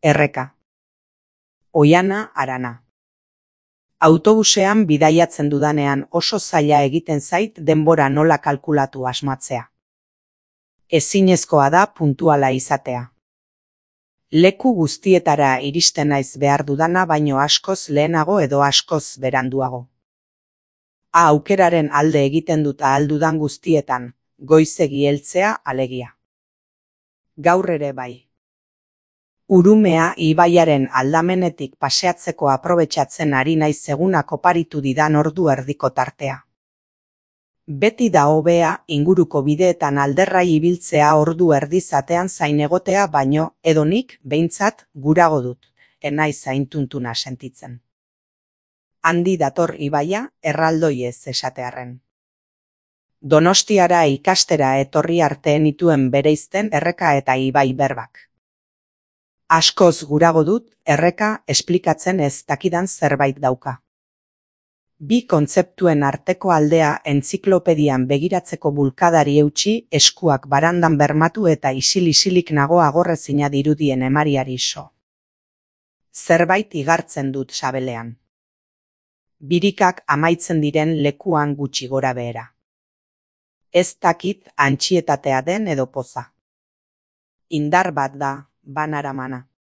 Erreka. Oiana, Arana. Autobusean bidaiatzen dudanean oso zaila egiten zait denbora nola kalkulatu asmatzea. Ezinezkoa da puntuala izatea. Leku guztietara iristen naiz behar dudana baino askoz lehenago edo askoz beranduago. Aukeraren alde egiten dut ahal dudan guztietan, goizegi heltzea alegia. Gaur ere bai. Urumea ibaiaren aldamenetik paseatzeko aprobetxatzen ari naiz egunak oparitu didan ordu erdiko tartea. Beti da hobea inguruko bideetan alderrai ibiltzea ordu erdizatean zain egotea baino edonik behintzat gurago dut, enaiz zaintuntuna sentitzen. Handi dator ibaia erraldoi ez esatearren. Donostiara ikastera etorri arte nituen bereizten Erreka eta Ibai berbak. Askoz gurago dut Erreka esplikatzen ez dakidan zerbait dauka. Bi kontzeptuen arteko aldea entziklopedian begiratzeko bulkadari eutsi, eskuak barandan bermatu eta isil-isilik nago agorrezina dirudien emariari so. Zerbait igartzen dut sabelean. Birikak amaitzen diren lekuan gutxi gora behera. Ez dakit antsietatea den edo poza. Indar bat da, banaramana.